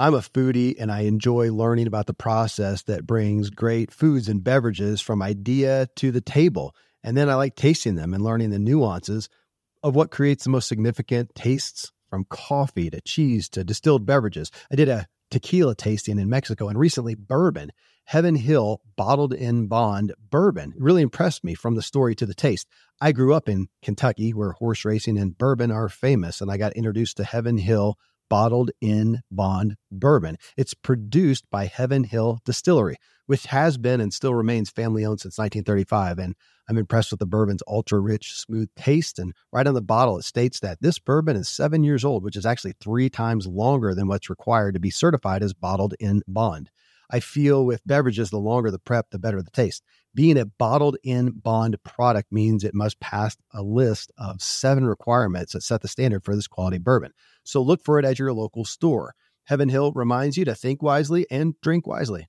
I'm a foodie and I enjoy learning about the process that brings great foods and beverages from idea to the table. And then I like tasting them and learning the nuances of what creates the most significant tastes, from coffee to cheese to distilled beverages. I did a tequila tasting in Mexico and recently bourbon. Heaven Hill bottled in bond bourbon really impressed me from the story to the taste. I grew up in Kentucky where horse racing and bourbon are famous, and I got introduced to Heaven Hill bottled in bond bourbon. It's produced by Heaven Hill Distillery, which has been and still remains family owned since 1935. And I'm impressed with the bourbon's ultra rich, smooth taste. And right on the bottle, it states that this bourbon is 7 years old, which is actually 3 times longer than what's required to be certified as bottled in bond. I feel with beverages, the longer the prep, the better the taste. Being a bottled in bond product means it must pass a list of 7 requirements that set the standard for this quality bourbon. So look for it at your local store. Heaven Hill reminds you to think wisely and drink wisely.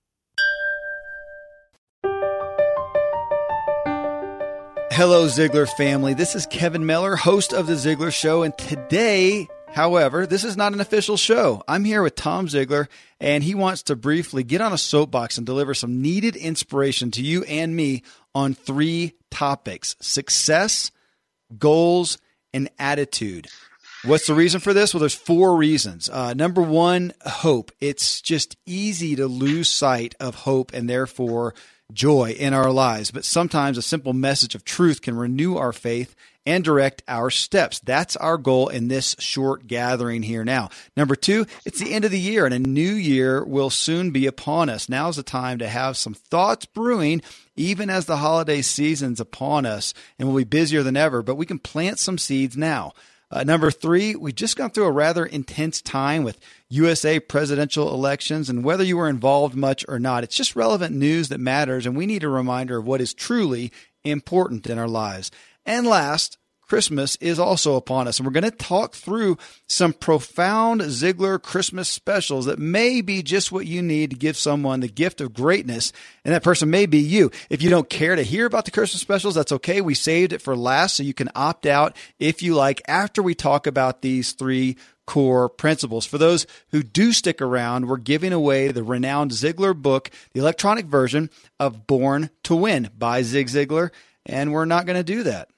Hello, Ziglar family. This is Kevin Miller, host of The Ziglar Show. And today, however, this is not an official show. I'm here with Tom Ziglar, and he wants to briefly get on a soapbox and deliver some needed inspiration to you and me on 3 topics: success, goals, and attitude. What's the reason for this? Well, there's 4 reasons. Number 1, hope. It's just easy to lose sight of hope and therefore joy in our lives. But sometimes a simple message of truth can renew our faith and direct our steps. That's our goal in this short gathering here now. Number 2, it's the end of the year and a new year will soon be upon us. Now's the time to have some thoughts brewing, even as the holiday season's upon us, and we'll be busier than ever, but we can plant some seeds now. Number 3, we've just gone through a rather intense time with USA presidential elections, and whether you were involved much or not, it's just relevant news that matters, and we need a reminder of what is truly important in our lives. And last, Christmas is also upon us, and we're going to talk through some profound Ziglar Christmas specials that may be just what you need to give someone the gift of greatness, and that person may be you. If you don't care to hear about the Christmas specials, that's okay. We saved it for last, so you can opt out if you like after we talk about these 3 core principles. For those who do stick around, we're giving away the renowned Ziglar book, the electronic version of Born to Win by Zig Ziglar, and we're not going to do that.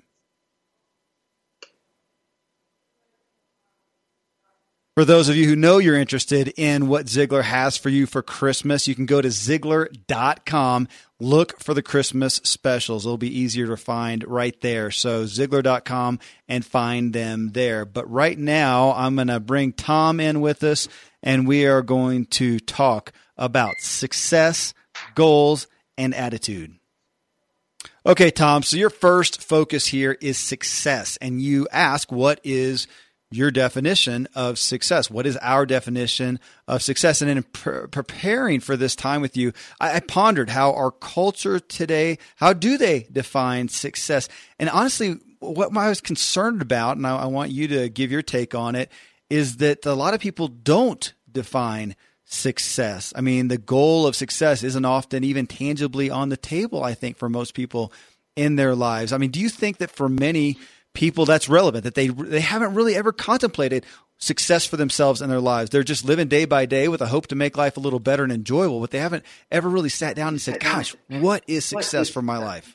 For those of you who know you're interested in what Ziglar has for you for Christmas, you can go to Ziglar.com, look for the Christmas specials. It'll be easier to find right there. So Ziglar.com and find them there. But right now, I'm going to bring Tom in with us, and we are going to talk about success, goals, and attitude. Okay, Tom, so your first focus here is success. And you ask, what is your definition of success? What is our definition of success? And in preparing for this time with you, I pondered how our culture today, how do they define success? And honestly, what I was concerned about, and I want you to give your take on it, is that a lot of people don't define success. I mean, the goal of success isn't often even tangibly on the table, I think, for most people in their lives. I mean, do you think that for many people that's relevant, that they haven't really ever contemplated success for themselves in their lives? They're just living day by day with a hope to make life a little better and enjoyable, but they haven't ever really sat down and said, gosh, what is success for my life?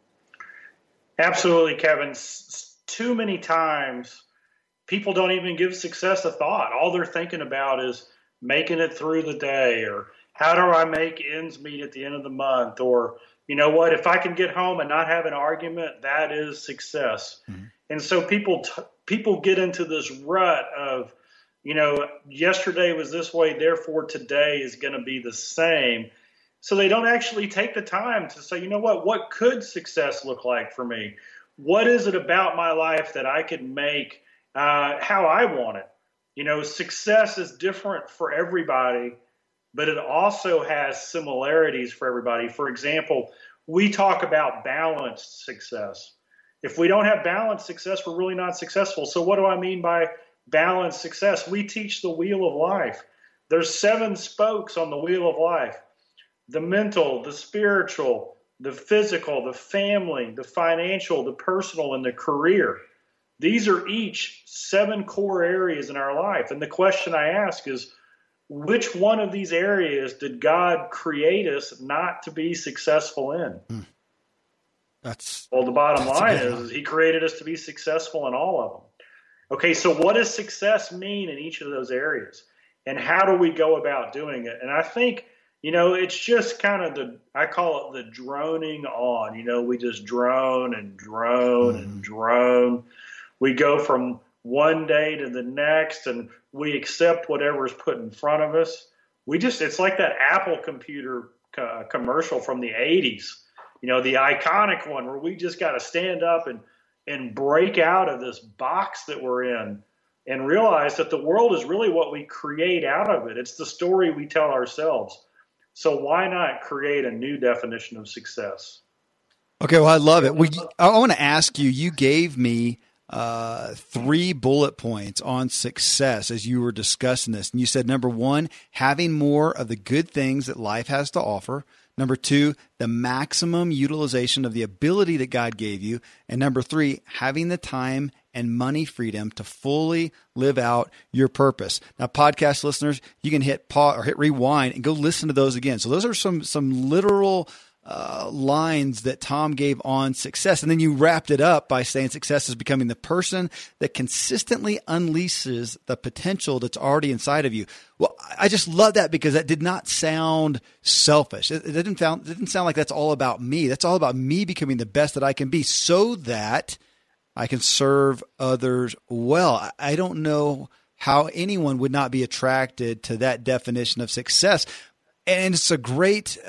Absolutely, Kevin. Too many times people don't even give success a thought. All they're thinking about is making it through the day, or how do I make ends meet at the end of the month, or you know what, if I can get home and not have an argument, that is success. Mm-hmm. And so people get into this rut of, you know, yesterday was this way, therefore today is going to be the same. So they don't actually take the time to say, you know what could success look like for me? What is it about my life that I could make how I want it? You know, success is different for everybody, but it also has similarities for everybody. For example, we talk about balanced success. If we don't have balanced success, we're really not successful. So what do I mean by balanced success? We teach the wheel of life. There's 7 spokes on the wheel of life: the mental, the spiritual, the physical, the family, the financial, the personal, and the career. These are each 7 core areas in our life. And the question I ask is, which one of these areas did God create us not to be successful in? Well, the bottom line is he created us to be successful in all of them. Okay, so what does success mean in each of those areas? And how do we go about doing it? And I think, it's just kind of I call it the droning on. We just drone and drone and drone. We go from one day to the next and we accept whatever is put in front of us. It's like that Apple computer commercial from the 80s, the iconic one where we just got to stand up and break out of this box that we're in and realize that the world is really what we create out of it. It's the story we tell ourselves. So why not create a new definition of success? Okay, well, I love it. I want to ask you, you gave me 3 bullet points on success as you were discussing this. And you said, number 1, having more of the good things that life has to offer. Number 2, the maximum utilization of the ability that God gave you. And number 3, having the time and money freedom to fully live out your purpose. Now, podcast listeners, you can hit pause or hit rewind and go listen to those again. So those are some literal lines that Tom gave on success. And then you wrapped it up by saying success is becoming the person that consistently unleashes the potential that's already inside of you. Well, I just love that because that did not sound selfish. It didn't sound like that's all about me. That's all about me becoming the best that I can be so that I can serve others well. I don't know how anyone would not be attracted to that definition of success. And it's a great,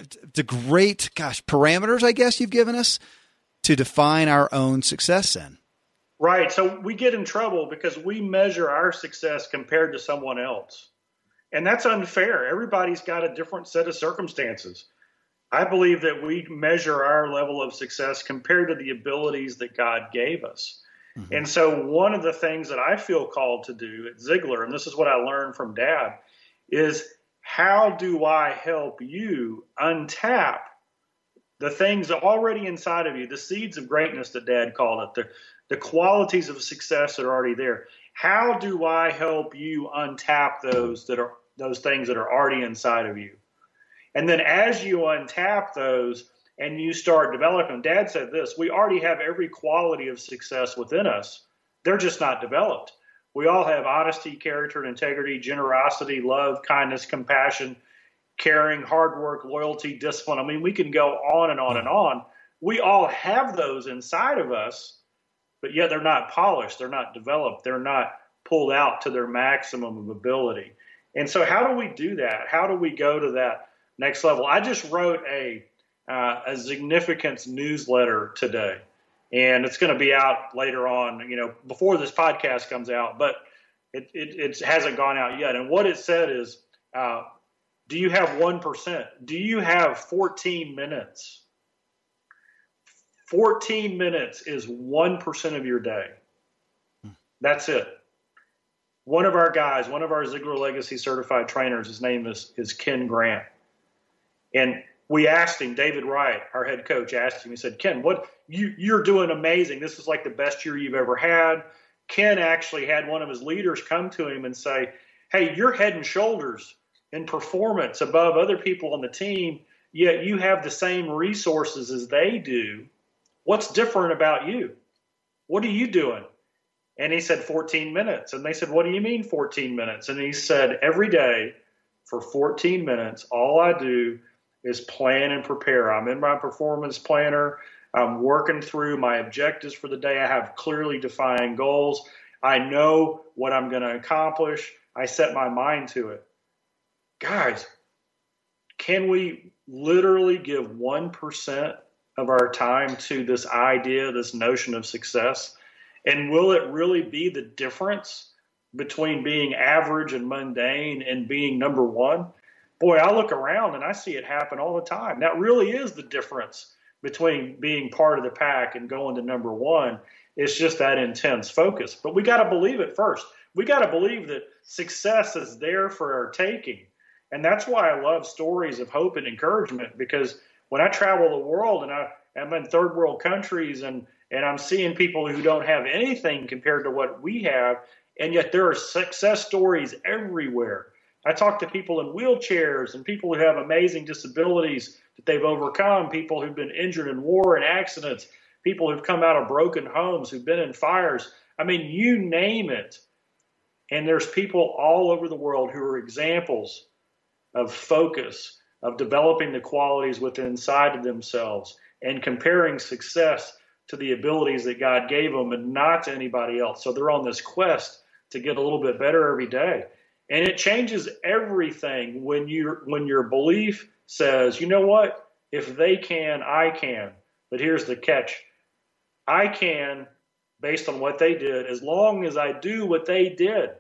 parameters, I guess, you've given us to define our own success in. Right. So we get in trouble because we measure our success compared to someone else. And that's unfair. Everybody's got a different set of circumstances. I believe that we measure our level of success compared to the abilities that God gave us. Mm-hmm. And so one of the things that I feel called to do at Ziglar, and this is what I learned from Dad, is how do I help you untap the things already inside of you, the seeds of greatness that Dad called it, the qualities of success that are already there. How do I help you untap those things that are already inside of you? And then as you untap those and you start developing, Dad said this, we already have every quality of success within us. They're just not developed. We all have honesty, character, and integrity, generosity, love, kindness, compassion, caring, hard work, loyalty, discipline. I mean, we can go on and on and on. We all have those inside of us, but yet they're not polished. They're not developed. They're not pulled out to their maximum of ability. And so how do we do that? How do we go to that next level? I just wrote a significance newsletter today, and it's going to be out later on, before this podcast comes out, but it hasn't gone out yet. And what it said is, do you have 1%? Do you have 14 minutes? 14 minutes is 1% of your day. That's it. One of our guys, one of our Ziglar Legacy certified trainers, his name is Ken Grant. And we asked him, David Wright, our head coach, asked him, he said, Ken, you're doing amazing. This is like the best year you've ever had. Ken actually had one of his leaders come to him and say, hey, you're head and shoulders in performance above other people on the team, yet you have the same resources as they do. What's different about you? What are you doing? And he said 14 minutes. And they said, what do you mean 14 minutes? And he said, every day for 14 minutes, all I do is plan and prepare. I'm in my performance planner. I'm working through my objectives for the day. I have clearly defined goals. I know what I'm going to accomplish. I set my mind to it. Guys, can we literally give 1% of our time to this idea, this notion of success? And will it really be the difference between being average and mundane and being number one? Boy, I look around and I see it happen all the time. That really is the difference between being part of the pack and going to number one. It's just that intense focus. But we got to believe it first. We got to believe that success is there for our taking. And that's why I love stories of hope and encouragement, because when I travel the world and I'm in third world countries and I'm seeing people who don't have anything compared to what we have, and yet there are success stories everywhere. I talk to people in wheelchairs and people who have amazing disabilities that they've overcome, people who've been injured in war and accidents, people who've come out of broken homes, who've been in fires. I mean, you name it. And there's people all over the world who are examples of focus, of developing the qualities within inside of themselves and comparing success to the abilities that God gave them and not to anybody else. So they're on this quest to get a little bit better every day. And it changes everything when your belief says, you know what? If they can, I can. But here's the catch. I can, based on what they did, as long as I do what they did.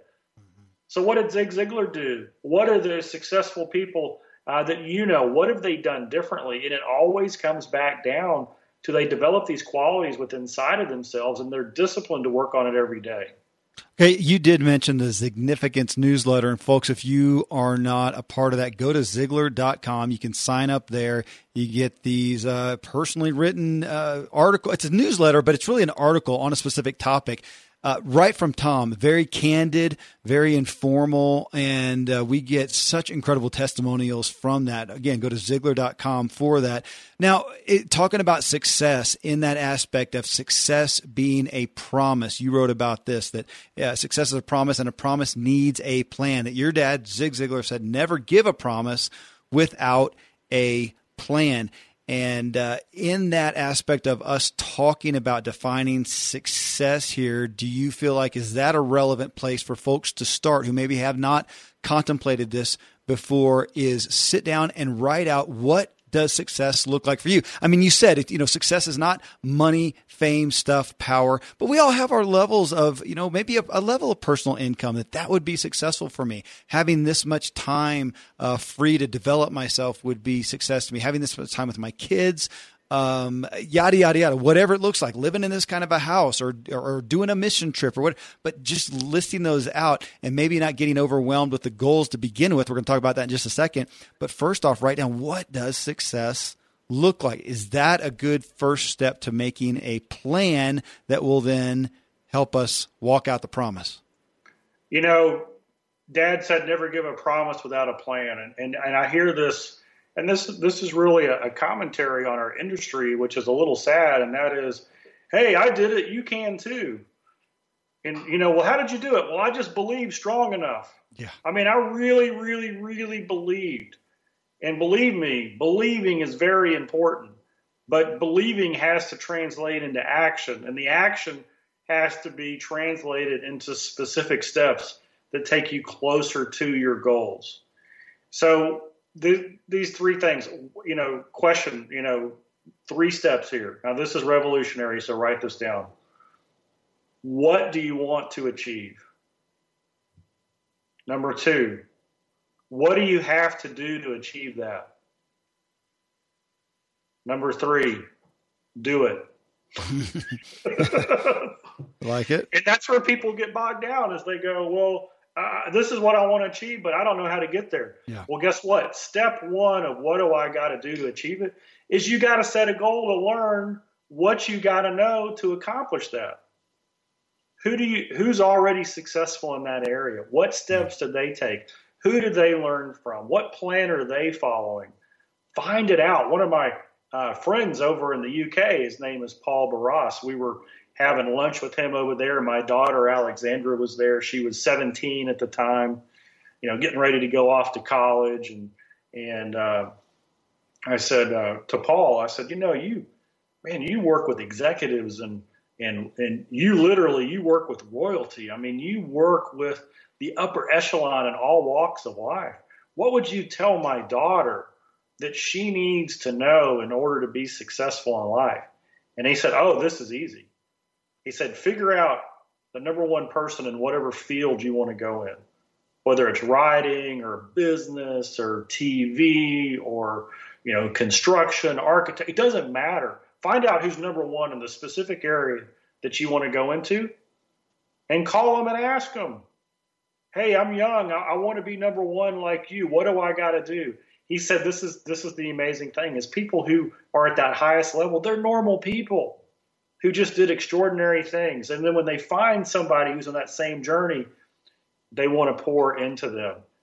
So what did Zig Ziglar do? What are the successful people that you know? What have they done differently? And it always comes back down to they develop these qualities within inside of themselves, and they're disciplined to work on it every day. Okay, you did mention the Significance newsletter, and folks, if you are not a part of that, go to Ziglar.com. You can sign up there. You get these personally written article. It's a newsletter, but it's really an article on a specific topic. Right from Tom, very candid, very informal, and we get such incredible testimonials from that. Again, go to Ziglar.com for that. Now, talking about success in that aspect of success being a promise, you wrote about this, that success is a promise and a promise needs a plan. That your dad, Zig Ziglar, said, never give a promise without a plan. And in that aspect of us talking about defining success here, do you feel like, is that a relevant place for folks to start who maybe have not contemplated this before, is sit down and write out what does success look like for you? I mean, you said, success is not money, fame, stuff, power, but we all have our levels of, maybe a level of personal income that would be successful for me. Having this much time free to develop myself would be success to me. Having this much time with my kids, yada, yada, yada, whatever it looks like, living in this kind of a house or doing a mission trip or what, but just listing those out and maybe not getting overwhelmed with the goals to begin with. We're going to talk about that in just a second. But first off, write down, what does success look like? Is that a good first step to making a plan that will then help us walk out the promise? Dad said, never give a promise without a plan. And I hear this. And this is really a commentary on our industry, which is a little sad, and that is, hey, I did it, you can too. And, well, how did you do it? Well, I just believed strong enough. Yeah. I mean, I really, really, really believed. And believe me, believing is very important. But believing has to translate into action, and the action has to be translated into specific steps that take you closer to your goals. So these three things, question, 3 steps here. Now, this is revolutionary, so write this down. What do you want to achieve? Number 2, what do you have to do to achieve that? Number 3, do it. Like it. And that's where people get bogged down, as they go, well, this is what I want to achieve, but I don't know how to get there. Yeah. Well, guess what? Step 1 of what do I got to do to achieve it is you got to set a goal to learn what you got to know to accomplish that. Who's already successful in that area? What steps did they take? Who did they learn from? What plan are they following? Find it out. One of my friends over in the UK, his name is Paul Barras. We were having lunch with him over there. My daughter, Alexandra, was there. She was 17 at the time, getting ready to go off to college. And I said to Paul, I said, you work with executives and you work with royalty. I mean, you work with the upper echelon in all walks of life. What would you tell my daughter that she needs to know in order to be successful in life? And he said, oh, this is easy. He said, figure out the number 1 person in whatever field you want to go in, whether it's writing or business or TV or, construction, architect. It doesn't matter. Find out who's number 1 in the specific area that you want to go into and call them and ask them, hey, I'm young. I want to be number 1 like you. What do I got to do? He said, this is the amazing thing is people who are at that highest level, they're normal people who just did extraordinary things. And then when they find somebody who's on that same journey, they want to pour into them.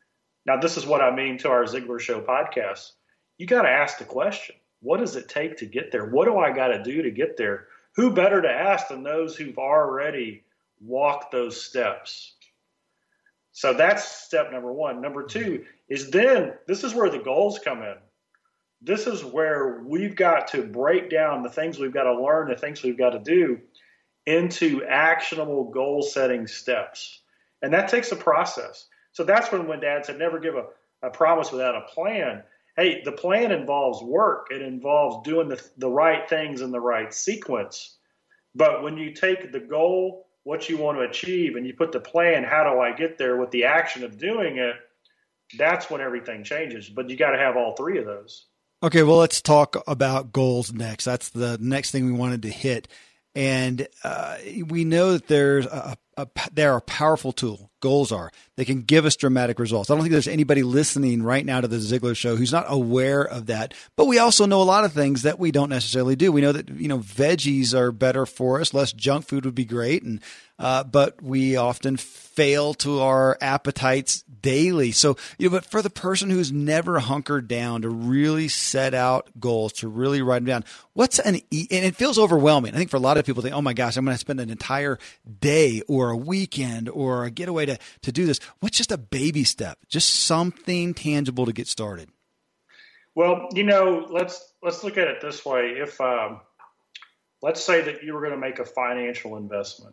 Now, this is what I mean to our Ziglar Show podcast. You got to ask the question, what does it take to get there? What do I got to do to get there? Who better to ask than those who've already walked those steps? So that's step number one. Number two is then this is where the goals come in. This is where we've got to break down the things we've got to learn, the things we've got to do into actionable goal setting steps. And that takes a process. So that's when Dad said, never give a promise without a plan. Hey, the plan involves work. It involves doing the right things in the right sequence. But when you take the goal, what you want to achieve, and you put the plan, how do I get there, with the action of doing it, that's when everything changes. But you got to have all three of those. Okay, well, let's talk about goals next. That's the next thing we wanted to hit. And we know that they're a powerful tool. Goals are. They can give us dramatic results. I don't think there's anybody listening right now to the Ziglar Show who's not aware of that. But we also know a lot of things that we don't necessarily do. We know that, veggies are better for us. Less junk food would be great. And but we often fail to our appetites daily. So, but for the person who's never hunkered down to really set out goals, to really write them down, and it feels overwhelming. I think for a lot of people think, oh my gosh, I'm going to spend an entire day or a weekend or a getaway to do this. What's just a baby step? Just something tangible to get started. Well, let's look at it this way. If let's say that you were going to make a financial investment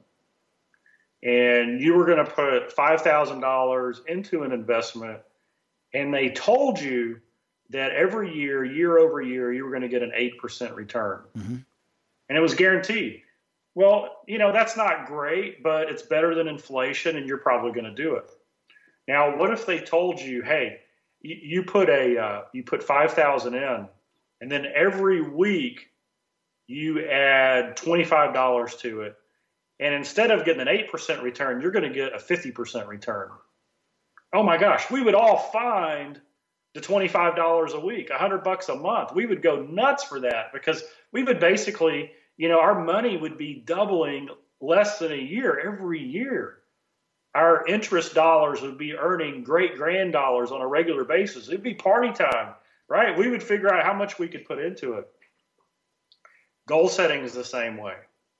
and you were going to put $5,000 into an investment, and they told you that every year over year, you were going to get an 8% return. Mm-hmm. And it was guaranteed. Well, that's not great, but it's better than inflation, and you're probably going to do it. Now, what if they told you, hey, you put $5,000 in, and then every week you add $25 to it, and instead of getting an 8% return, you're going to get a 50% return. Oh my gosh, we would all find the $25 a week, $100 a month. We would go nuts for that, because we would basically, our money would be doubling less than a year every year. Our interest dollars would be earning great grand dollars on a regular basis. It'd be party time, right? We would figure out how much we could put into it. Goal setting is the same way.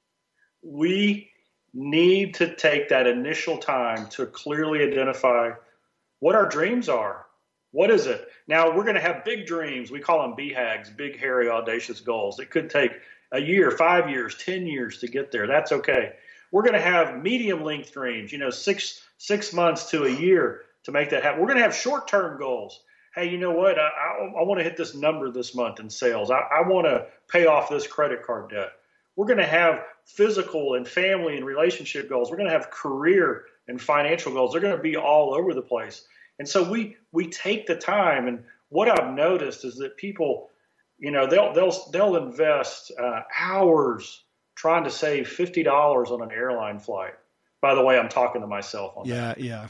We need to take that initial time to clearly identify what our dreams are. What is it? Now, we're going to have big dreams. We call them BHAGs, big, hairy, audacious goals. It could take a year, 5 years, 10 years to get there. That's okay. We're going to have medium-length dreams, 6 months to a year to make that happen. We're going to have short-term goals. Hey, you know what? I want to hit this number this month in sales. I want to pay off this credit card debt. We're going to have physical and family and relationship goals. We're going to have career and financial goals. They're going to be all over the place. And so we take the time. And what I've noticed is that people, they'll invest hours trying to save $50 on an airline flight. By the way, I'm talking to myself on that. Yeah.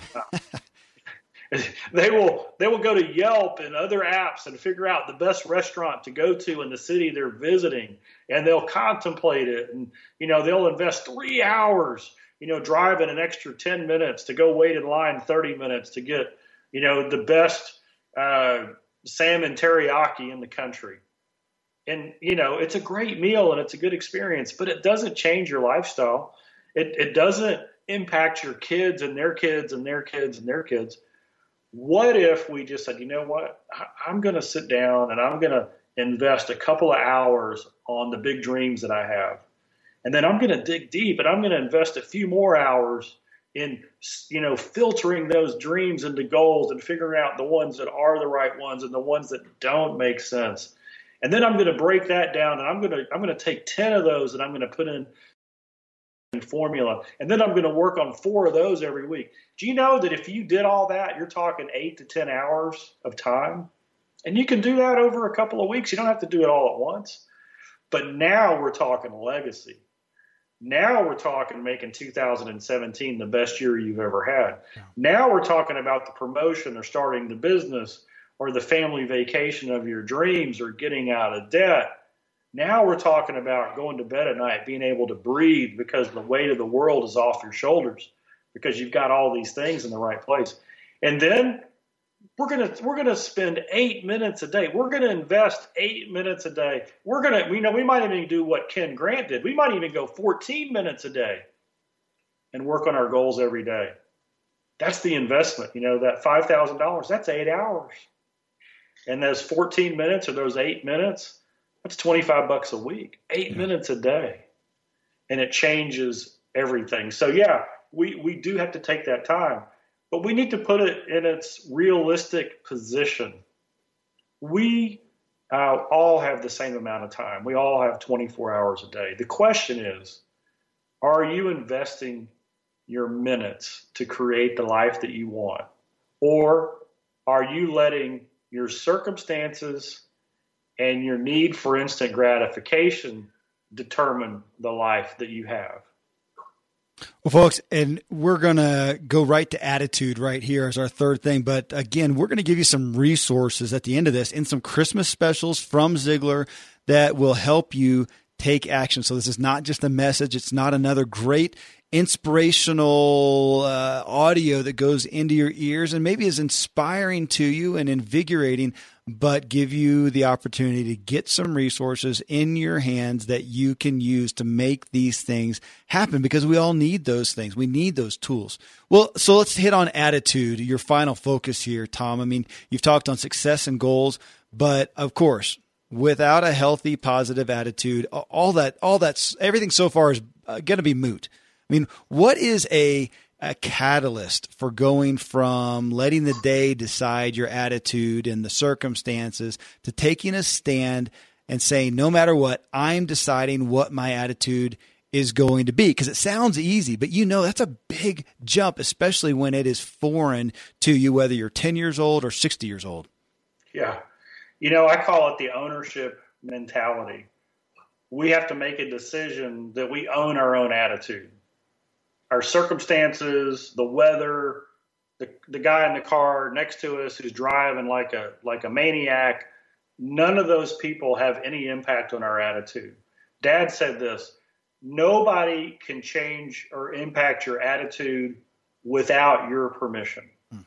They will go to Yelp and other apps and figure out the best restaurant to go to in the city they're visiting, and they'll contemplate it. And, they'll invest 3 hours, driving an extra 10 minutes to go wait in line 30 minutes to get, the best salmon teriyaki in the country. And, it's a great meal and it's a good experience, but it doesn't change your lifestyle. It doesn't impact your kids and their kids and their kids and their kids. What if we just said, you know what, I'm going to sit down and I'm going to invest a couple of hours on the big dreams that I have. And then I'm going to dig deep and I'm going to invest a few more hours in, filtering those dreams into goals and figuring out the ones that are the right ones and the ones that don't make sense. And then I'm going to break that down and I'm going to take 10 of those and I'm going to put in formula. And then I'm going to work on 4 of those every week. Do you know that if you did all that, you're talking 8 to 10 hours of time? And you can do that over a couple of weeks. You don't have to do it all at once. But now we're talking legacy. Now we're talking making 2017 the best year you've ever had. Now we're talking about the promotion or starting the business or the family vacation of your dreams or getting out of debt. Now we're talking about going to bed at night, being able to breathe because the weight of the world is off your shoulders because you've got all these things in the right place. And then We're gonna spend 8 minutes a day. We're gonna invest 8 minutes a day. We might even do what Ken Grant did. We might even go 14 minutes a day and work on our goals every day. That's the investment. That $5,000, that's 8 hours. And those 14 minutes or those 8 minutes, that's $25 a week, 8 minutes a day. And it changes everything. So yeah, we do have to take that time. But we need to put it in its realistic position. We all have the same amount of time. We all have 24 hours a day. The question is, are you investing your minutes to create the life that you want? Or are you letting your circumstances and your need for instant gratification determine the life that you have? Well, folks, and we're going to go right to attitude right here as our third thing. But again, we're going to give you some resources at the end of this and some Christmas specials from Ziglar that will help you take action. So this is not just a message. It's not another great inspirational audio that goes into your ears and maybe is inspiring to you and invigorating, but give you the opportunity to get some resources in your hands that you can use to make these things happen, because we all need those things. We need those tools. Well, so let's hit on attitude, your final focus here, Tom. I mean, you've talked on success and goals, but of course, without a healthy, positive attitude, everything so far is going to be moot. I mean, what is a catalyst for going from letting the day decide your attitude and the circumstances to taking a stand and saying, no matter what, I'm deciding what my attitude is going to be? Because it sounds easy, but that's a big jump, especially when it is foreign to you, whether you're 10 years old or 60 years old. Yeah. I call it the ownership mentality. We have to make a decision that we own our own attitude. Our circumstances, the weather, the guy in the car next to us who's driving like a maniac, none of those people have any impact on our attitude. Dad said this: nobody can change or impact your attitude without your permission.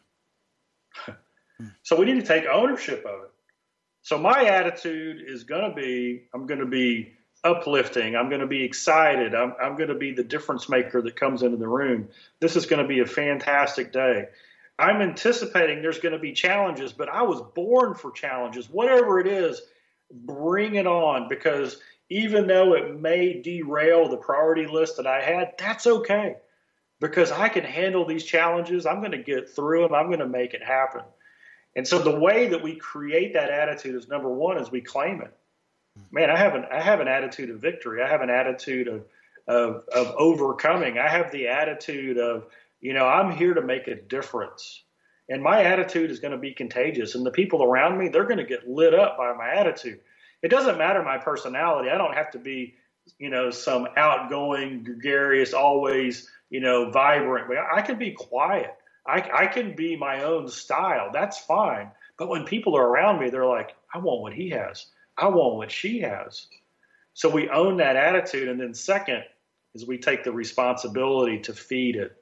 So we need to take ownership of it. So my attitude is going to be, I'm going to be uplifting. I'm going to be excited. I'm going to be the difference maker that comes into the room. This is going to be a fantastic day. I'm anticipating there's going to be challenges, but I was born for challenges. Whatever it is, bring it on, because even though it may derail the priority list that I had, that's okay, because I can handle these challenges. I'm going to get through them. I'm going to make it happen. And so the way that we create that attitude is, number one, is we claim it. Man, I have an attitude of victory. I have an attitude of overcoming. I have the attitude of, I'm here to make a difference. And my attitude is going to be contagious. And the people around me, they're going to get lit up by my attitude. It doesn't matter my personality. I don't have to be, some outgoing, gregarious, always, vibrant. I can be quiet. I can be my own style. That's fine. But when people are around me, they're like, I want what he has. I want what she has. So we own that attitude. And then second is we take the responsibility to feed it.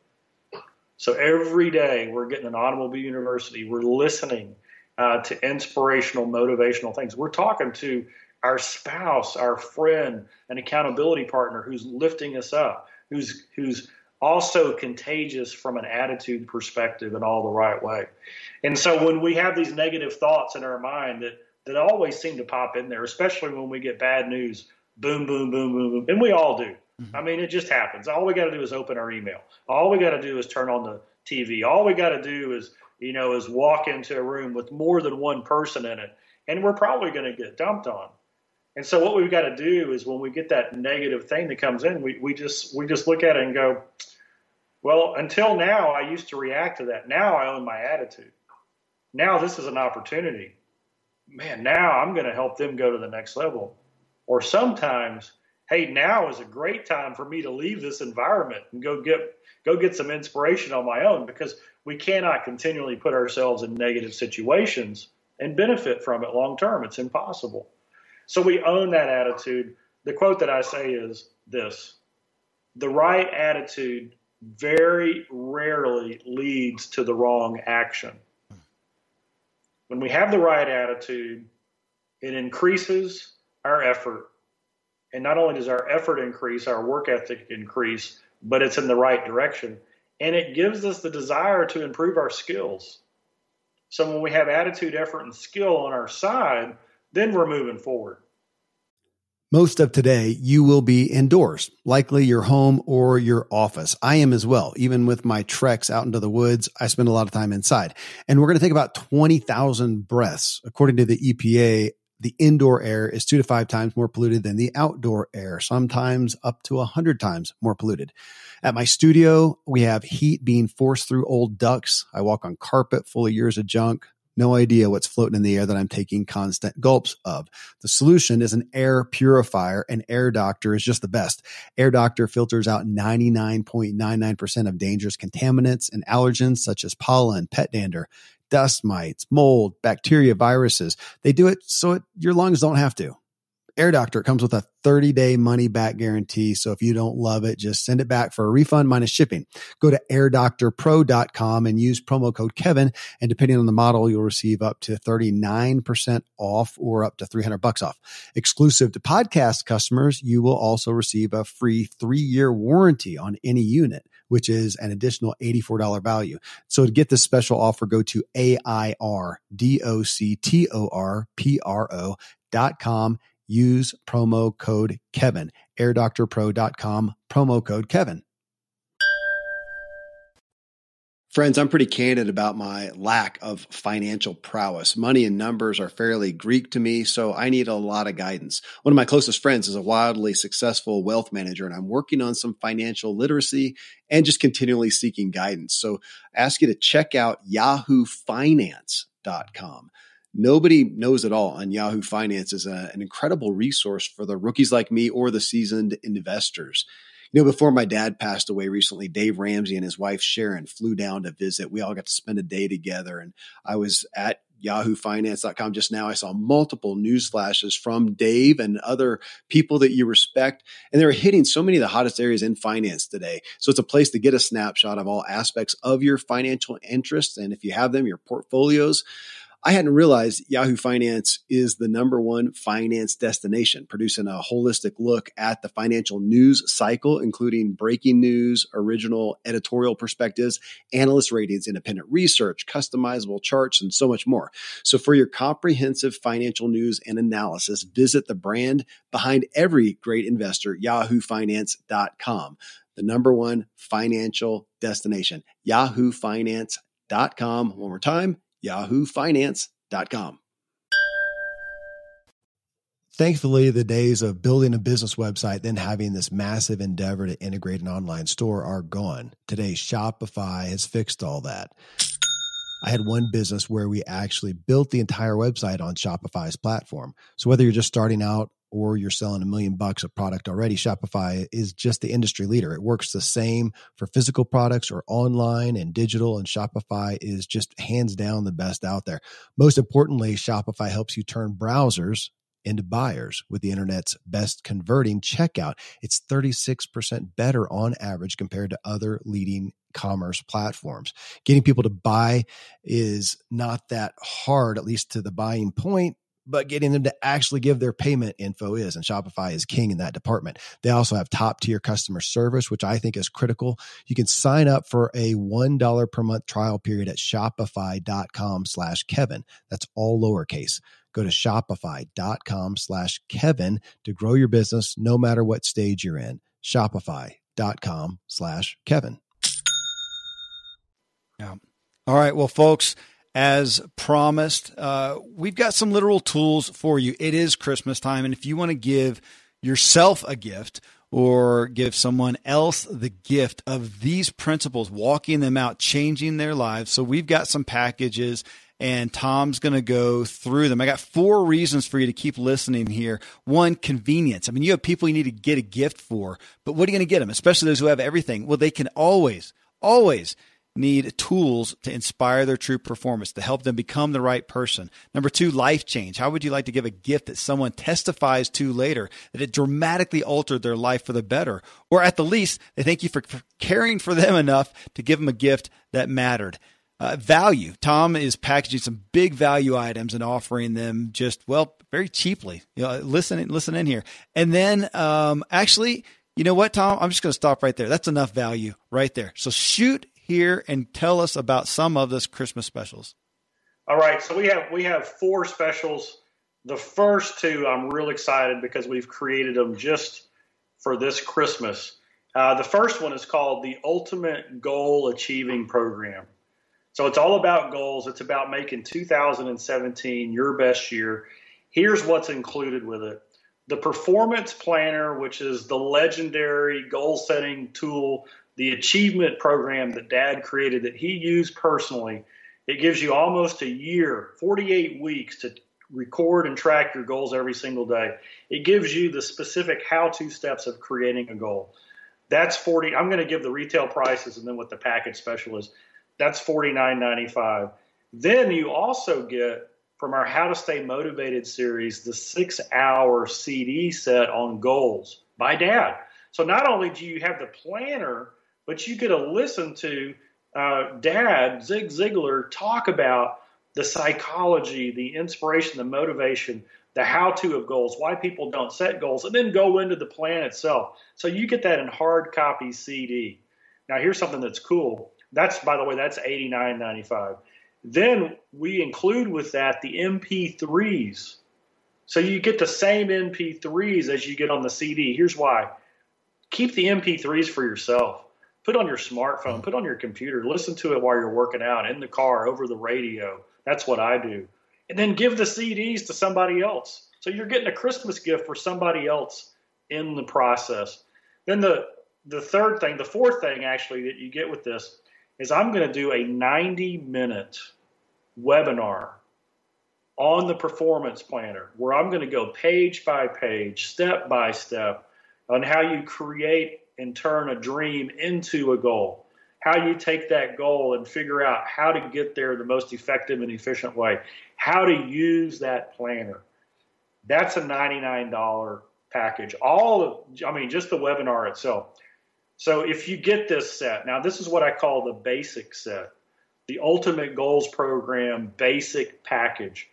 So every day we're getting an Automobile University. We're listening to inspirational, motivational things. We're talking to our spouse, our friend, an accountability partner who's lifting us up, who's also contagious from an attitude perspective in all the right way. And so when we have these negative thoughts in our mind that always seem to pop in there, especially when we get bad news, boom, boom, boom, boom, boom, and we all do. I mean, it just happens. All we got to do is open our email. All we got to do is turn on the TV. All we got to do is walk into a room with more than one person in it, and we're probably going to get dumped on. And so what we've got to do is, when we get that negative thing that comes in, we just look at it and go, well, until now, I used to react to that. Now I own my attitude. Now this is an opportunity. Man, now I'm going to help them go to the next level. Or sometimes, hey, now is a great time for me to leave this environment and go get some inspiration on my own, because we cannot continually put ourselves in negative situations and benefit from it long term. It's impossible. So we own that attitude. The quote that I say is this: the right attitude very rarely leads to the wrong action. When we have the right attitude, it increases our effort. And not only does our effort increase, our work ethic increase, but it's in the right direction. And it gives us the desire to improve our skills. So when we have attitude, effort, and skill on our side, then we're moving forward. Most of today, you will be indoors, likely your home or your office. I am as well. Even with my treks out into the woods, I spend a lot of time inside. And we're going to take about 20,000 breaths. According to the EPA, the indoor air is 2 to 5 times more polluted than the outdoor air, sometimes up to 100 times more polluted. At my studio, we have heat being forced through old ducts. I walk on carpet full of years of junk. No idea what's floating in the air that I'm taking constant gulps of. The solution is an air purifier, and Air Doctor is just the best. Air Doctor filters out 99.99% of dangerous contaminants and allergens such as pollen, pet dander, dust mites, mold, bacteria, viruses. They do it so your lungs don't have to. Air Doctor comes with a 30-day money-back guarantee, so if you don't love it, just send it back for a refund minus shipping. Go to airdoctorpro.com and use promo code Kevin, and depending on the model, you'll receive up to 39% off or up to $300 off. Exclusive to podcast customers, you will also receive a free 3-year warranty on any unit, which is an additional $84 value. So to get this special offer, go to airdoctorpro.com. Use promo code Kevin, airdoctorpro.com, promo code Kevin. Friends, I'm pretty candid about my lack of financial prowess. Money and numbers are fairly Greek to me, so I need a lot of guidance. One of my closest friends is a wildly successful wealth manager, and I'm working on some financial literacy and just continually seeking guidance. So I ask you to check out yahoofinance.com. Nobody knows it all on Yahoo Finance is an incredible resource for the rookies like me or the seasoned investors. You know, before my dad passed away recently, Dave Ramsey and his wife Sharon flew down to visit. We all got to spend a day together, and I was at yahoofinance.com just now. I saw multiple news flashes from Dave and other people that you respect, and they were hitting so many of the hottest areas in finance today. So it's a place to get a snapshot of all aspects of your financial interests, and if you have them, your portfolios. I hadn't realized Yahoo Finance is the #1 finance destination, producing a holistic look at the financial news cycle, including breaking news, original editorial perspectives, analyst ratings, independent research, customizable charts, and so much more. So for your comprehensive financial news and analysis, visit the brand behind every great investor, yahoofinance.com, the #1 financial destination, yahoofinance.com. One more time, yahoofinance.com. Thankfully, the days of building a business website, then having this massive endeavor to integrate an online store are gone. Today, Shopify has fixed all that. I had one business where we actually built the entire website on Shopify's platform. So whether you're just starting out or you're selling $1 million of product already, Shopify is just the industry leader. It works the same for physical products or online and digital, and Shopify is just hands down the best out there. Most importantly, Shopify helps you turn browsers into buyers with the internet's best converting checkout. It's 36% better on average compared to other leading commerce platforms. Getting people to buy is not that hard, at least to the buying point, but getting them to actually give their payment info is, and Shopify is king in that department. They also have top tier customer service, which I think is critical. You can sign up for a $1 per month trial period at shopify.com/Kevin. That's all lowercase. Go to shopify.com/Kevin to grow your business no matter what stage you're in. Shopify.com/Kevin. Yeah. All right. Well, folks, as promised, we've got some literal tools for you. It is Christmas time, and if you want to give yourself a gift or give someone else the gift of these principles, walking them out, changing their lives, so we've got some packages, and Tom's going to go through them. I got 4 reasons for you to keep listening here. 1, convenience. I mean, you have people you need to get a gift for, but what are you going to get them, especially those who have everything? Well, they can always need tools to inspire their true performance, to help them become the right person. Number 2, life change. How would you like to give a gift that someone testifies to later that it dramatically altered their life for the better? Or at the least, they thank you for caring for them enough to give them a gift that mattered. Value. Tom is packaging some big value items and offering them just, well, very cheaply. Listen in here. And then actually, you know what, Tom? I'm just going to stop right there. That's enough value right there. So shoot here and tell us about some of this Christmas specials. All right. So we have 4 specials. The first 2, I'm real excited because we've created them just for this Christmas. The first one is called the Ultimate Goal Achieving Program. So it's all about goals. It's about making 2017 your best year. Here's what's included with it. The Performance Planner, which is the legendary goal-setting tool, the achievement program that Dad created that he used personally. It gives you almost a year, 48 weeks to record and track your goals every single day. It gives you the specific how-to steps of creating a goal. That's $40. I'm going to give the retail prices and then what the package special is. That's $49.95. Then you also get, from our How to Stay Motivated series, the 6-hour CD set on goals by Dad. So not only do you have the planner, but you get to listen to Dad, Zig Ziglar, talk about the psychology, the inspiration, the motivation, the how-to of goals, why people don't set goals, and then go into the plan itself. So you get that in hard copy CD. Now here's something that's cool. That's, by the way, that's $89.95. Then we include with that the MP3s. So you get the same MP3s as you get on the CD. Here's why. Keep the MP3s for yourself. Put on your smartphone, put on your computer, listen to it while you're working out, in the car, over the radio. That's what I do. And then give the CDs to somebody else. So you're getting a Christmas gift for somebody else in the process. Then the third thing, the fourth thing actually that you get with this is I'm going to do a 90-minute webinar on the Performance Planner where I'm going to go page by page, step by step on how you create and turn a dream into a goal, how you take that goal and figure out how to get there the most effective and efficient way, how to use that planner. That's a $99 package. Just the webinar itself. So if you get this set, now this is what I call the basic set, the Ultimate Goals Program basic package,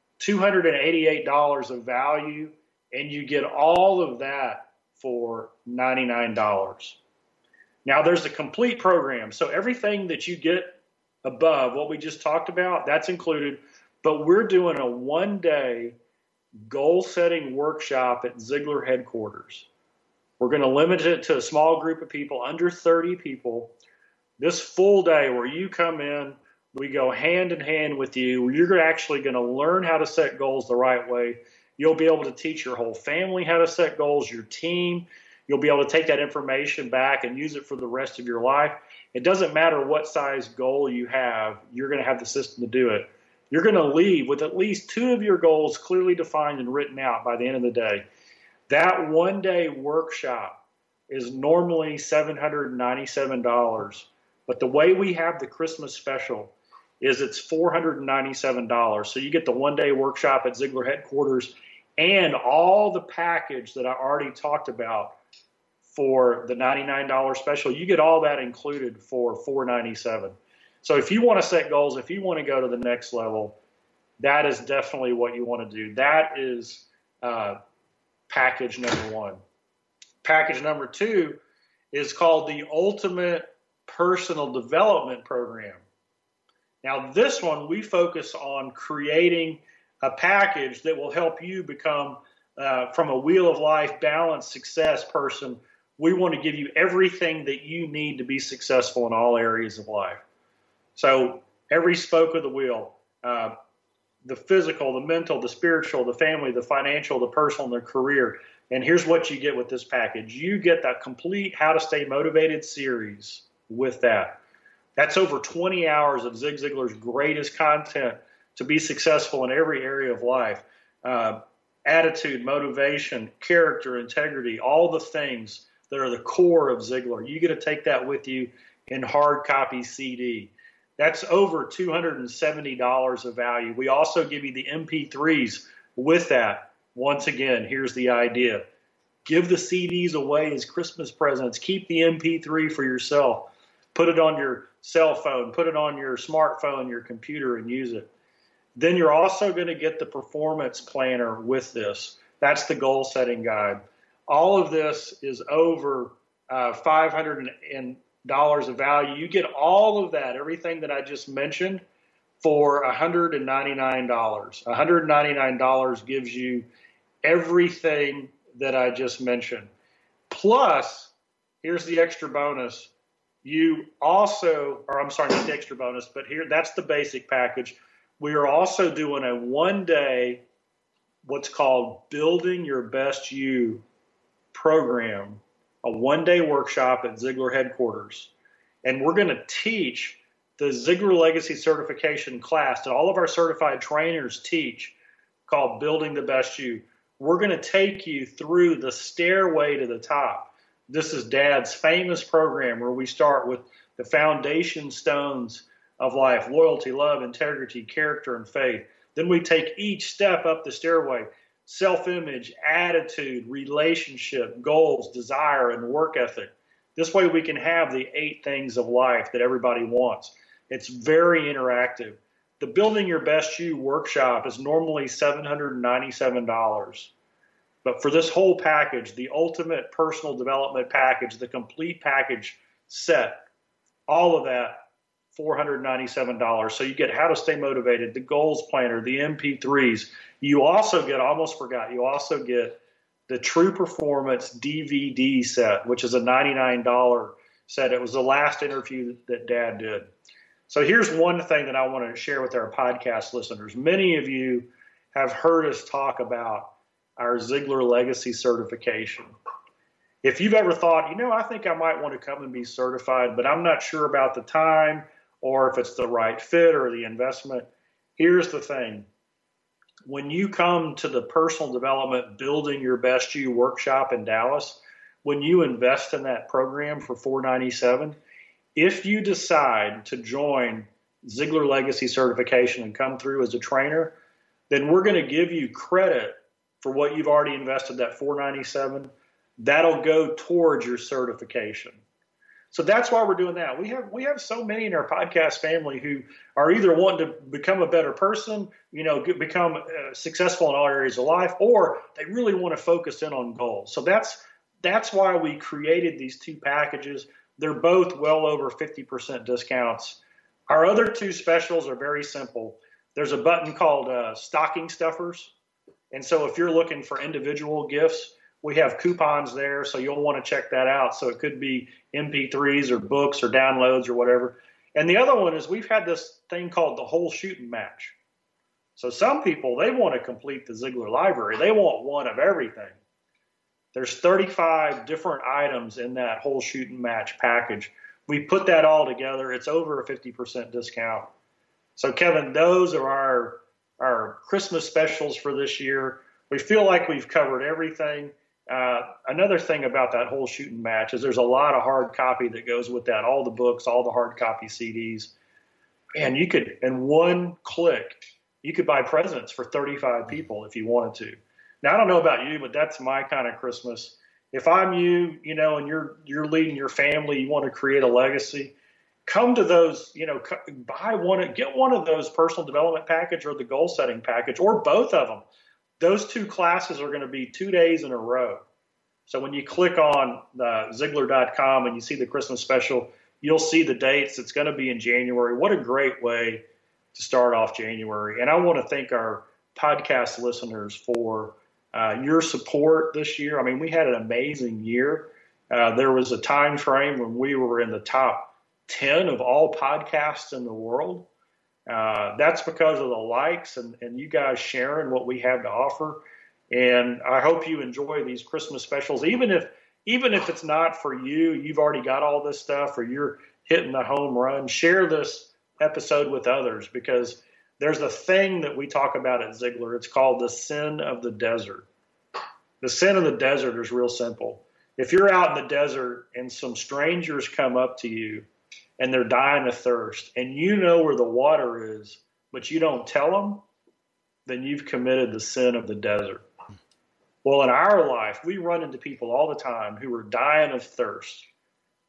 $288 of value, and you get all of that for $99. Now there's a complete program. So everything that you get above what we just talked about, that's included, but we're doing a 1-day goal setting workshop at Ziglar headquarters. We're going to limit it to a small group of people, under 30 people. This full day where you come in, we go hand in hand with you. You're actually going to learn how to set goals the right way. You'll be able to teach your whole family how to set goals, your team. You'll be able to take that information back and use it for the rest of your life. It doesn't matter what size goal you have, you're going to have the system to do it. You're going to leave with at least 2 of your goals clearly defined and written out by the end of the day. That 1-day workshop is normally $797, but the way we have the Christmas special is it's $497. So you get the 1-day workshop at Ziglar headquarters and all the package that I already talked about for the $99 special. You get all that included for $497. So if you want to set goals, if you want to go to the next level, that is definitely what you want to do. That is package number 1. Package number 2 is called the Ultimate Personal Development Program. Now, this one, we focus on creating a package that will help you become, from a wheel of life, balanced success person. We want to give you everything that you need to be successful in all areas of life. So every spoke of the wheel, the physical, the mental, the spiritual, the family, the financial, the personal, and the career. And here's what you get with this package. You get the complete How to Stay Motivated series with that. That's over 20 hours of Zig Ziglar's greatest content to be successful in every area of life. Attitude, motivation, character, integrity, all the things that are the core of Ziglar. You get to take that with you in hard copy CD. That's over $270 of value. We also give you the MP3s with that. Once again, here's the idea. Give the CDs away as Christmas presents. Keep the MP3 for yourself. Put it on your cell phone, put it on your smartphone, your computer, and use it. Then you're also going to get the performance planner with this. That's the goal setting guide. All of this is over $500 of value. You get all of that, everything that I just mentioned, for $199. $199 gives you everything that I just mentioned. Plus, here's the extra bonus. You also, or I'm sorry, not the extra bonus, but here, that's the basic package. We are also doing a one-day, what's called Building Your Best You program, a one-day workshop at Ziglar headquarters. And we're going to teach the Ziglar Legacy Certification class that all of our certified trainers teach, called Building the Best You. We're going to take you through the stairway to the top. This is Dad's famous program where we start with the foundation stones of life: loyalty, love, integrity, character, and faith. Then we take each step up the stairway: self-image, attitude, relationship, goals, desire, and work ethic. This way we can have the 8 things of life that everybody wants. It's very interactive. The Building Your Best You workshop is normally $797. But for this whole package, the ultimate personal development package, the complete package set, all of that, $497. So you get How to Stay Motivated, the Goals Planner, the MP3s. You also get, almost forgot, you also get the True Performance DVD set, which is a $99 set. It was the last interview that Dad did. So here's one thing that I want to share with our podcast listeners. Many of you have heard us talk about our Ziglar Legacy certification. If you've ever thought, I think I might want to come and be certified, but I'm not sure about the time or if it's the right fit or the investment, here's the thing. When you come to the Personal Development Building Your Best You workshop in Dallas, when you invest in that program for $497, if you decide to join Ziglar Legacy Certification and come through as a trainer, then we're going to give you credit for what you've already invested, that $497. That'll go towards your certification. So that's why we're doing that. We have so many in our podcast family who are either wanting to become a better person, become successful in all areas of life, or they really want to focus in on goals. So that's why we created these 2 packages. They're both well over 50% discounts. Our other 2 specials are very simple. There's a button called Stocking Stuffers. And so if you're looking for individual gifts, we have coupons there, so you'll want to check that out. So it could be MP3s or books or downloads or whatever. And the other one is we've had this thing called the whole shooting match. So some people, they want to complete the Ziglar library. They want one of everything. There's 35 different items in that whole shooting match package. We put that all together. It's over a 50% discount. So Kevin, those are our Christmas specials for this year. We feel like we've covered everything. Another thing about that whole shooting match is there's a lot of hard copy that goes with that, all the books, all the hard copy CDs. And you could, in one click, you could buy presents for 35 people if you wanted to. Now, I don't know about you, but that's my kind of Christmas. If I'm you, and you're leading your family, you want to create a legacy, come to those, get one of those personal development package or the goal setting package, or both of them. Those 2 classes are going to be 2 days in a row. So when you click on Ziglar.com and you see the Christmas special, you'll see the dates. It's going to be in January. What a great way to start off January. And I want to thank our podcast listeners for your support this year. I mean, we had an amazing year. There was a time frame when we were in the top 10 of all podcasts in the world. That's because of the likes and you guys sharing what we have to offer. And I hope you enjoy these Christmas specials. Even if it's not for you, you've already got all this stuff, or you're hitting the home run, share this episode with others, because there's a thing that we talk about at Ziglar. It's called the sin of the desert. The sin of the desert is real simple. If you're out in the desert and some strangers come up to you and they're dying of thirst, and you know where the water is, but you don't tell them, then you've committed the sin of the desert. Well, in our life, we run into people all the time who are dying of thirst.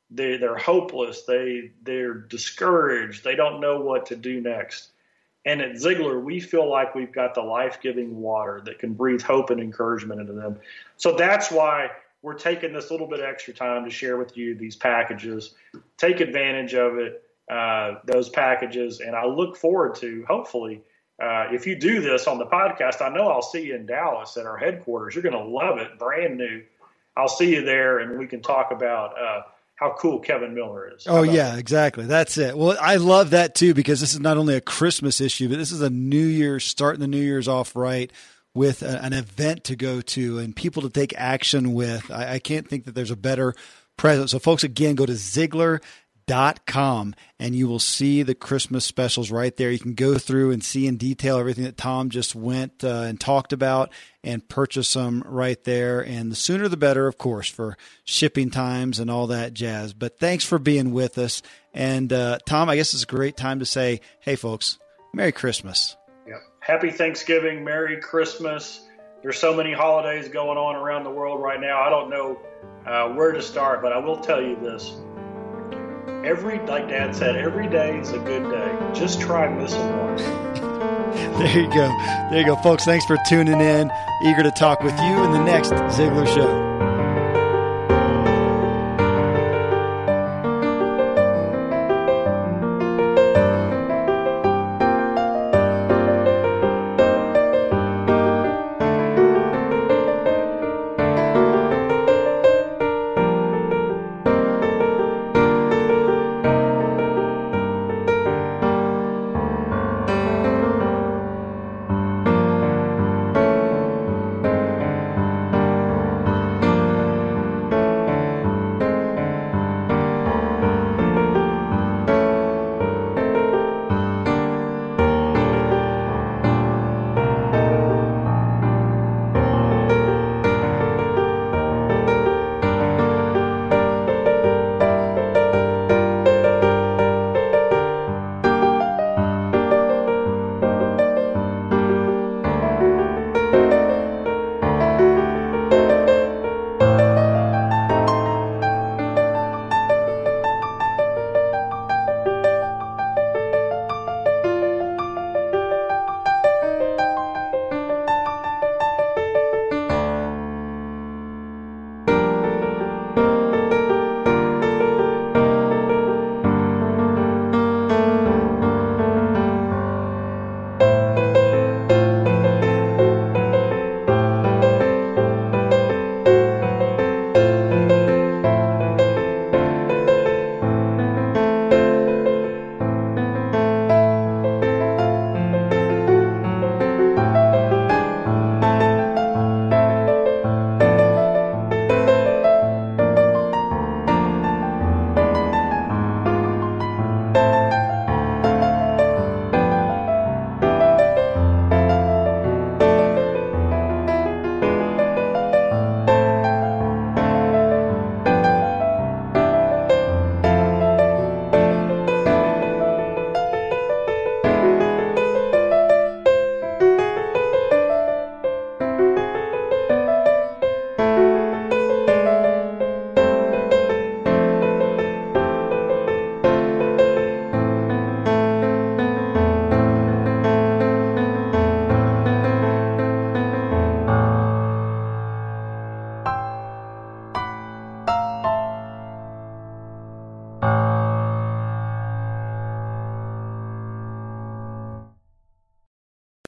they're hopeless. They're discouraged. They don't know what to do next. And at Ziglar, we feel like we've got the life-giving water that can breathe hope and encouragement into them. So that's why we're taking this little bit extra time to share with you these packages. Take advantage of it, those packages. And I look forward to, hopefully, if you do this on the podcast, I know I'll see you in Dallas at our headquarters. You're going to love it, brand new. I'll see you there, and we can talk about how cool Kevin Miller is. Oh, yeah, exactly. That's it. Well, I love that, too, because this is not only a Christmas issue, but this is a New Year's, starting the New Year's off right with an event to go to and people to take action with. I can't think that there's a better present. So, folks, again, go to Ziglar.com and you will see the Christmas specials right there. You can go through and see in detail everything that Tom just went and talked about and purchase them right there. And the sooner the better, of course, for shipping times and all that jazz. But thanks for being with us. And Tom, I guess it's a great time to say, hey, folks, Merry Christmas. Yep. Happy Thanksgiving. Merry Christmas. There's so many holidays going on around the world right now. I don't know where to start, but I will tell you this. Like Dad said, every day is a good day. Just try missing one. There you go. There you go, folks. Thanks for tuning in. Eager to talk with you in the next Ziglar Show.